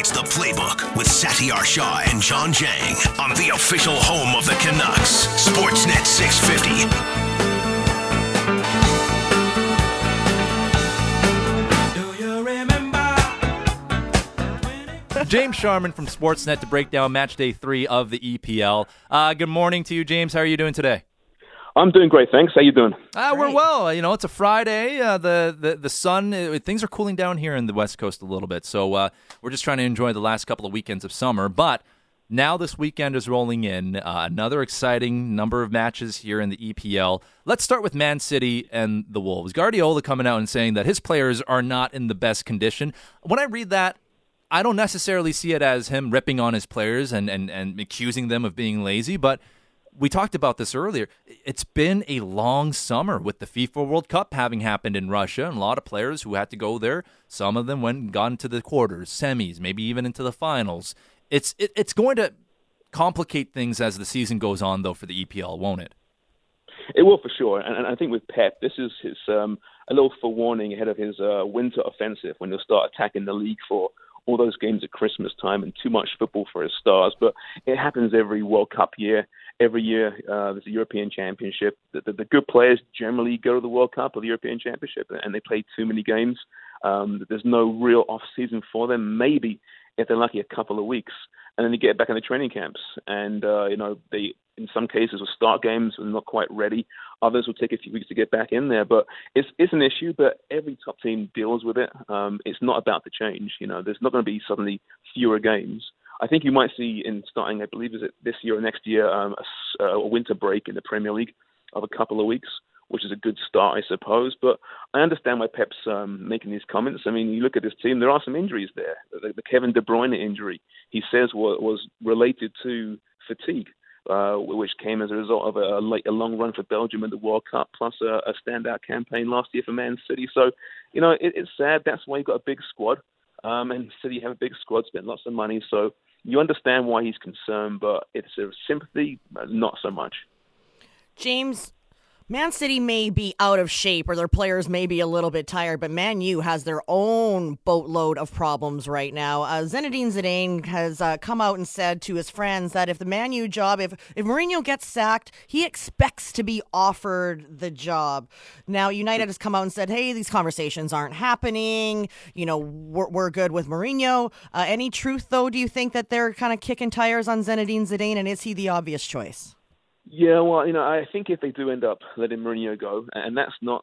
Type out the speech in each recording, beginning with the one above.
It's The Playbook with Satyar Shah and John Jang on the official home of the Canucks, Sportsnet 650. James Sharman from Sportsnet to break down match day 3 of the EPL. Good morning to you, James. How are you doing today? I'm doing great, thanks. How you doing? We're well. You know, it's a Friday. The sun, things are cooling down here in the West Coast a little bit. So we're just trying to enjoy the last couple of weekends of summer. But now this weekend is rolling in. Another exciting number of matches here in the EPL. Let's start with Man City and the Wolves. Guardiola coming out and saying that his players are not in the best condition. When I read that, I don't necessarily see it as him ripping on his players and accusing them of being lazy, but we talked about this earlier. It's been a long summer with the FIFA World Cup having happened in Russia, and a lot of players who had to go there. Some of them went and got into the quarters, semis, maybe even into the finals. It's going to complicate things as the season goes on, though, for the EPL, won't it? It will, for sure. And I think with Pep, this is his a little forewarning ahead of his winter offensive when he'll start attacking the league for all those games at Christmas time and too much football for his stars. But it happens every World Cup year. Every year there's a European Championship. The good players generally go to the World Cup or the European Championship, and they play too many games. There's no real off-season for them. Maybe, if they're lucky, a couple of weeks. And then they get back in the training camps. And, they, in some cases, will start games and not quite ready. Others will take a few weeks to get back in there. But it's an issue, but every top team deals with it. It's not about the change. There's not going to be suddenly fewer games. I think you might see in starting, I believe, is it this year or next year, a winter break in the Premier League of a couple of weeks, which is a good start, I suppose. But I understand why Pep's making these comments. I mean, you look at this team, there are some injuries there. The Kevin De Bruyne injury, he says, was related to fatigue, which came as a result of a long run for Belgium in the World Cup, plus a standout campaign last year for Man City. So, it's sad. That's why you've got a big squad. And City have a big squad, spent lots of money. So you understand why he's concerned, but it's a sympathy, not so much. James, Man City may be out of shape or their players may be a little bit tired, but Man U has their own boatload of problems right now. Zinedine Zidane has come out and said to his friends that if the Man U job, if Mourinho gets sacked, he expects to be offered the job. Now, United has come out and said, hey, these conversations aren't happening. We're good with Mourinho. Any truth, though, do you think that they're kind of kicking tires on Zinedine Zidane, and is he the obvious choice? Yeah, well, I think if they do end up letting Mourinho go, and that's not,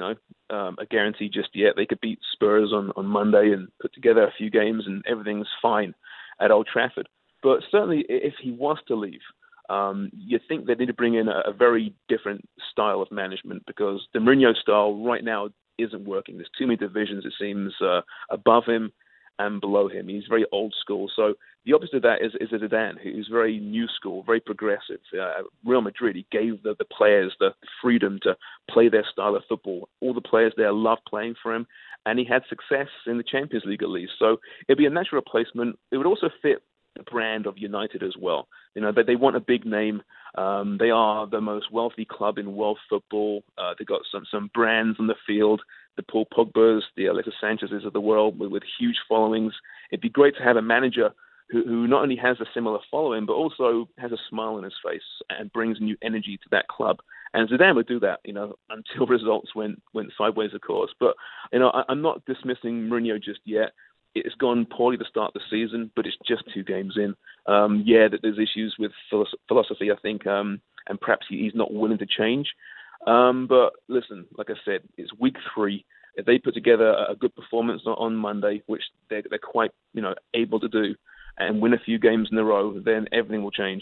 a guarantee just yet, they could beat Spurs on Monday and put together a few games and everything's fine at Old Trafford. But certainly if he was to leave, you think they need to bring in a very different style of management because the Mourinho style right now isn't working. There's too many divisions, it seems, above him and below him. He's very old school. So the opposite of that is a Zidane, who's very new school, very progressive. Real Madrid, he gave the players the freedom to play their style of football. All the players there love playing for him, and he had success in the Champions League at least. So it'd be a natural replacement. It would also fit the brand of United as well. They want a big name. They are the most wealthy club in world football. They've got some brands on the field, the Paul Pogbas, the Alexis Sanchez's of the world with huge followings. It'd be great to have a manager who not only has a similar following, but also has a smile on his face and brings new energy to that club. And Zidane would do that, until results went sideways, of course. But, I'm not dismissing Mourinho just yet. It's gone poorly to start the season, but it's just 2 games in. That there's issues with philosophy, I think, and perhaps he's not willing to change. But listen, like I said, it's week 3. If they put together a good performance on Monday, which they're quite, able to do, and win a few games in a row, then everything will change.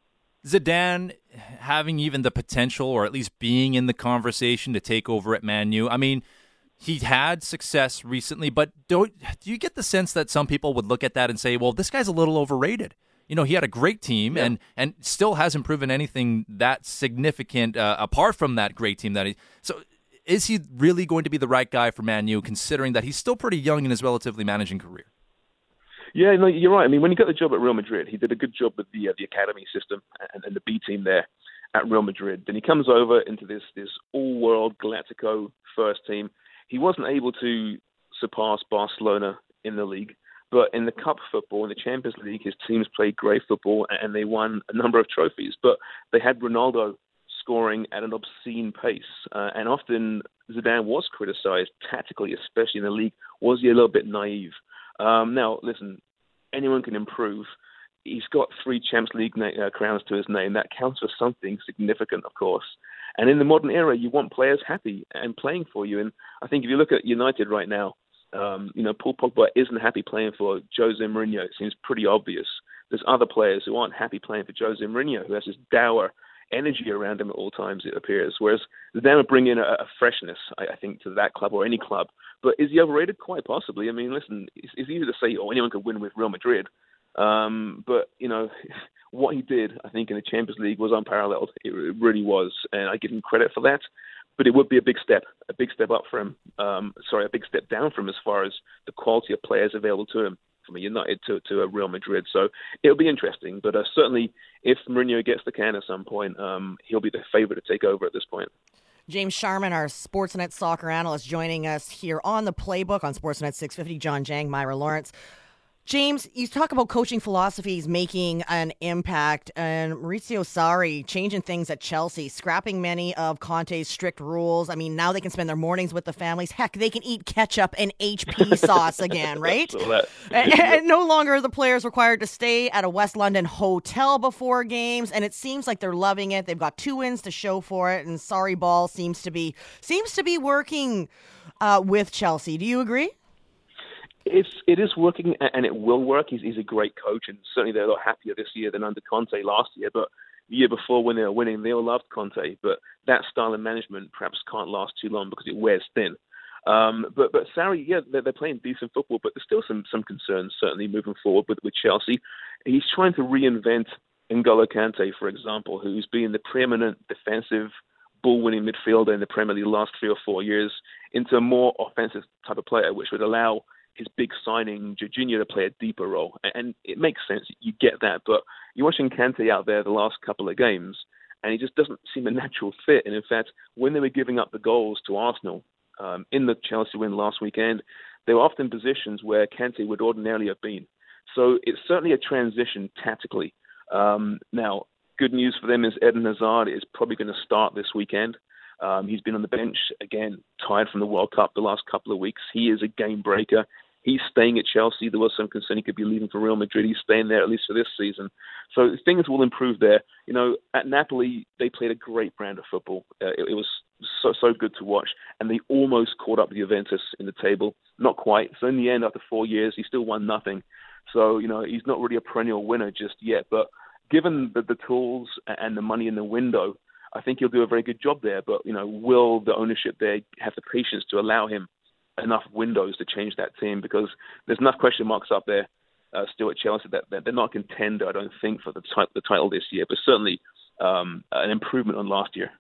Zidane having even the potential, or at least being in the conversation to take over at Man U. I mean, he had success recently, but do you get the sense that some people would look at that and say, well, this guy's a little overrated? He had a great team and still hasn't proven anything that significant apart from that great team. So is he really going to be the right guy for Man U, considering that he's still pretty young in his relatively managing career? Yeah, no, you're right. I mean, when he got the job at Real Madrid, he did a good job with the academy system and the B team there at Real Madrid. Then he comes over into this all-world Galactico first team. He wasn't able to surpass Barcelona in the league, But in the Cup football, in the Champions League, his teams played great football and they won a number of trophies. But they had Ronaldo scoring at an obscene pace. And often Zidane was criticized tactically, especially in the league. Was he a little bit naive? Now, listen, anyone can improve. He's got 3 Champions League crowns to his name. That counts for something significant, of course. And in the modern era, you want players happy and playing for you. And I think if you look at United right now, Paul Pogba isn't happy playing for Jose Mourinho. It seems pretty obvious. There's other players who aren't happy playing for Jose Mourinho, who has this dour energy around him at all times, it appears. Whereas Zidane would bring in a freshness, I think, to that club or any club. But is he overrated? Quite possibly. I mean, listen, it's easy to say, anyone could win with Real Madrid. But, what he did, I think, in the Champions League was unparalleled. It really was. And I give him credit for that. But it would be a big step up for him. A big step down for him as far as the quality of players available to him from a United to a Real Madrid. So it'll be interesting. But certainly, if Mourinho gets the can at some point, he'll be the favourite to take over at this point. James Sharman, our Sportsnet soccer analyst, joining us here on the Playbook on Sportsnet 650. John Jang, Myra Lawrence. James, you talk about coaching philosophies making an impact, and Maurizio Sarri changing things at Chelsea, scrapping many of Conte's strict rules. I mean, now they can spend their mornings with the families. Heck, they can eat ketchup and HP sauce again, right? And no longer are the players required to stay at a West London hotel before games, and it seems like they're loving it. They've got 2 wins to show for it, and Sarri ball seems to be working with Chelsea. Do you agree? It is working, and it will work. He's a great coach, and certainly they're a lot happier this year than under Conte last year. But the year before, when they were winning, they all loved Conte. But that style of management perhaps can't last too long because it wears thin. But Sarri, they're playing decent football, but there's still some concerns certainly moving forward with Chelsea. He's trying to reinvent N'Golo Kante, for example, who's been the preeminent defensive ball-winning midfielder in the Premier League the last 3 or 4 years, into a more offensive type of player, which would allow his big signing, Jorginho, to play a deeper role. And it makes sense. You get that. But you're watching Kante out there the last couple of games, and he just doesn't seem a natural fit. And in fact, when they were giving up the goals to Arsenal in the Chelsea win last weekend, they were often positions where Kante would ordinarily have been. So it's certainly a transition tactically. Now, good news for them is Eden Hazard is probably going to start this weekend. He's been on the bench, again, tired from the World Cup the last couple of weeks. He is a game breaker. He's staying at Chelsea. There was some concern he could be leaving for Real Madrid. He's staying there at least for this season. So things will improve there. At Napoli, they played a great brand of football. It was so good to watch. And they almost caught up with Juventus in the table. Not quite. So in the end, after 4 years, he still won nothing. So, he's not really a perennial winner just yet. But given the tools and the money in the window, I think he'll do a very good job there. But, will the ownership there have the patience to allow him enough windows to change that team? Because there's enough question marks up there still at Chelsea that they're not a contender, I don't think, for the title this year. But certainly an improvement on last year.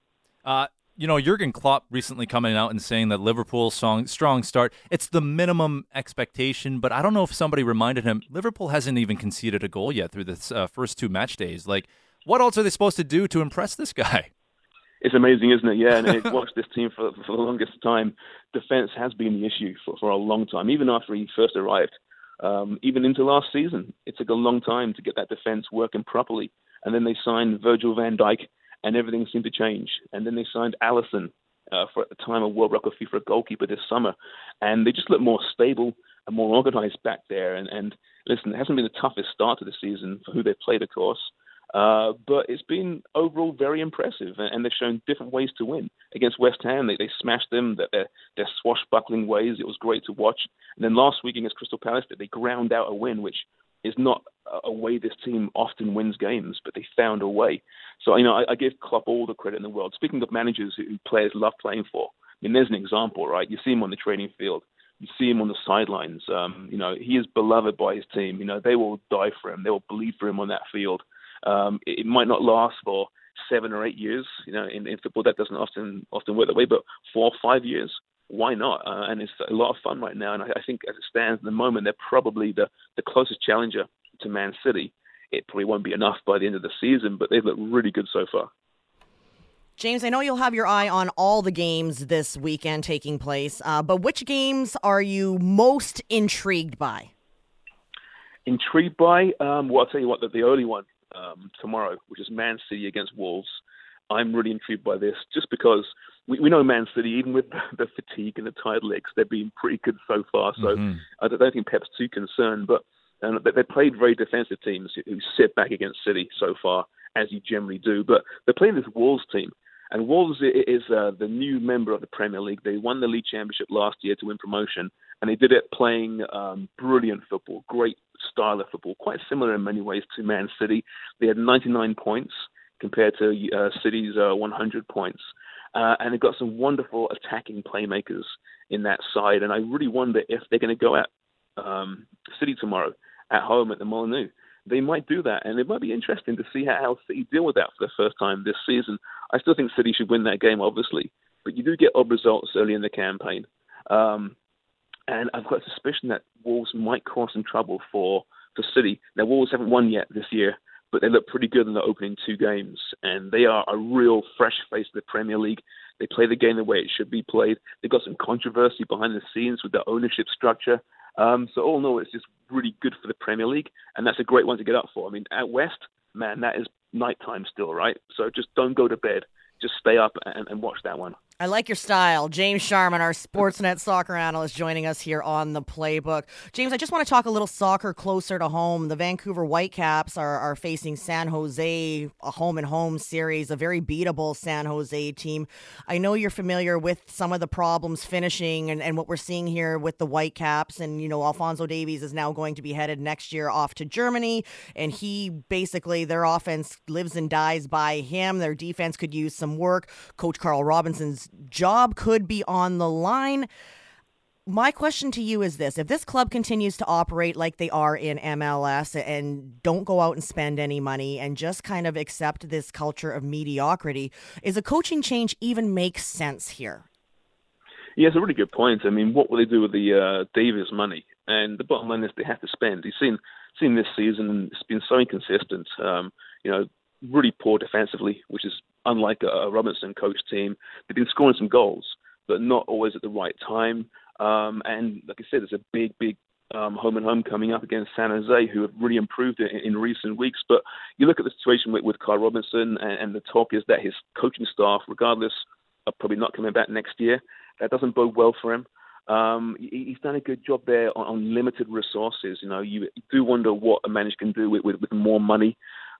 Jurgen Klopp recently coming out and saying that Liverpool's strong start, it's the minimum expectation, but I don't know if somebody reminded him, Liverpool hasn't even conceded a goal yet through the first 2 match days. Like, what else are they supposed to do to impress this guy? It's amazing, isn't it? Yeah, and I've watched this team for the longest time. Defense has been the issue for a long time, even after he first arrived. Even into last season, it took a long time to get that defense working properly. And then they signed Virgil van Dijk, and everything seemed to change. And then they signed Alisson for at the time a world record fee for a goalkeeper this summer. And they just look more stable and more organized back there. And listen, it hasn't been the toughest start to the season for who they've played, of course. But it's been overall very impressive, and they've shown different ways to win. Against West Ham, they smashed them, their swashbuckling ways. It was great to watch. And then last week against Crystal Palace, they ground out a win, which is not a way this team often wins games, but they found a way. So, I give Klopp all the credit in the world. Speaking of managers who players love playing for, there's an example, right? You see him on the training field. You see him on the sidelines. He is beloved by his team. They will die for him. They will bleed for him on that field. It might not last for 7 or 8 years. In football that doesn't often work that way, but 4 or 5 years, why not? And it's a lot of fun right now. And I think as it stands at the moment, they're probably the closest challenger to Man City. It probably won't be enough by the end of the season, but they've looked really good so far. James, I know you'll have your eye on all the games this weekend taking place, but which games are you most intrigued by? Intrigued by, well, I'll tell you what, the early one tomorrow, which is Man City against Wolves. I'm really intrigued by this just because we know Man City, even with the fatigue and the tired legs, they've been pretty good so far. So I don't think Pep's too concerned. But they played very defensive teams who sit back against City so far, as you generally do. But they're playing this Wolves team. And Wolves is the new member of the Premier League. They won the league championship last year to win promotion. And they did it playing brilliant football, great style of football, quite similar in many ways to Man City. They had 99 points compared to City's 100 points. And they've got some wonderful attacking playmakers in that side. And I really wonder if they're going to go at City tomorrow at home at the Molineux. They might do that, and it might be interesting to see how City deal with that for the first time this season. I still think City should win that game, obviously, but you do get odd results early in the campaign. And I've got a suspicion that Wolves might cause some trouble for City. Now, Wolves haven't won yet this year, but they look pretty good in the opening two games, and they are a real fresh face of the Premier League. They play the game the way it should be played. They've got some controversy behind the scenes with the ownership structure. So all in all, it's just really good for the Premier League, and that's a great one to get up for. I mean, out west, man, that is nighttime still, right? So just don't go to bed. Just stay up and watch that one. I like your style. James Sharman, our Sportsnet soccer analyst, joining us here on the Playbook. James, I just want to talk a little soccer closer to home. The Vancouver Whitecaps are facing San Jose, a home-and-home series, a very beatable San Jose team. I know you're familiar with some of the problems finishing and what we're seeing here with the Whitecaps. And, Alphonso Davies is now going to be headed next year off to Germany. And he basically, their offense lives and dies by him. Their defense could use some work. Coach Carl Robinson's job could be on the line. My question to you is this. If this club continues to operate like they are in MLS and don't go out and spend any money and just kind of accept this culture of mediocrity, is a coaching change even make sense here? Yeah, it's a really good point. I mean, what will they do with the Davies money? And the bottom line is they have to spend. You've seen this season, it's been so inconsistent. Really poor defensively, which is unlike a Robinson coach team. They've been scoring some goals, but not always at the right time. And like I said, there's a big home and home coming up against San Jose, who have really improved in recent weeks. But you look at the situation with Carl Robinson, and the talk is that his coaching staff, regardless of probably not coming back next year, that doesn't bode well for him. He's done a good job there on limited resources. You do wonder what a manager can do with more money.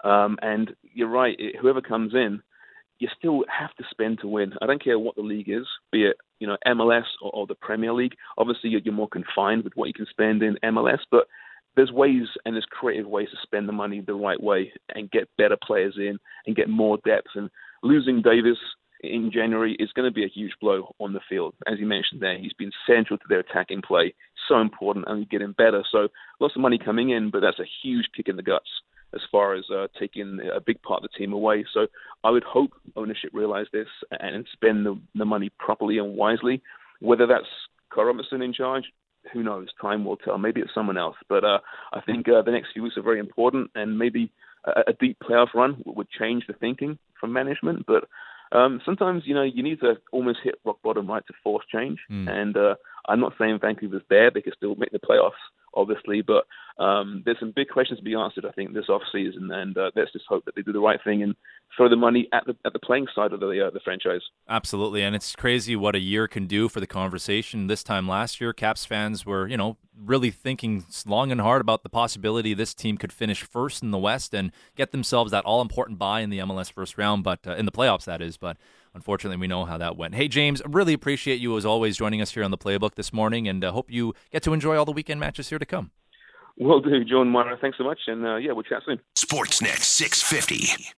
And you're right, whoever comes in, you still have to spend to win. I don't care what the league is, be it MLS or the Premier League. Obviously, you're more confined with what you can spend in MLS, but there's ways and there's creative ways to spend the money the right way and get better players in and get more depth. And losing Davis in January is going to be a huge blow on the field. As you mentioned there, he's been central to their attacking play, so important, and getting better. So lots of money coming in, but that's a huge kick in the guts as far as taking a big part of the team away. So I would hope ownership realize this and spend the money properly and wisely. Whether that's Carl Robinson in charge, who knows? Time will tell. Maybe it's someone else. But I think the next few weeks are very important, and maybe a deep playoff run would change the thinking from management. But sometimes, you need to almost hit rock bottom, right, to force change. And I'm not saying Vancouver's there. They can still make the playoffs, obviously. But there's some big questions to be answered, I think, this offseason. And let's just hope that they do the right thing and throw the money at the playing side of the franchise. Absolutely. And it's crazy what a year can do for the conversation. This time last year, Caps fans were, really thinking long and hard about the possibility this team could finish first in the West and get themselves that all-important bye in the MLS first round, but in the playoffs, that is. But unfortunately, we know how that went. Hey, James, really appreciate you, as always, joining us here on the Playbook this morning, and hope you get to enjoy all the weekend matches here to come. Will do, John Mara. Thanks so much, and we'll chat soon. Sportsnet 650.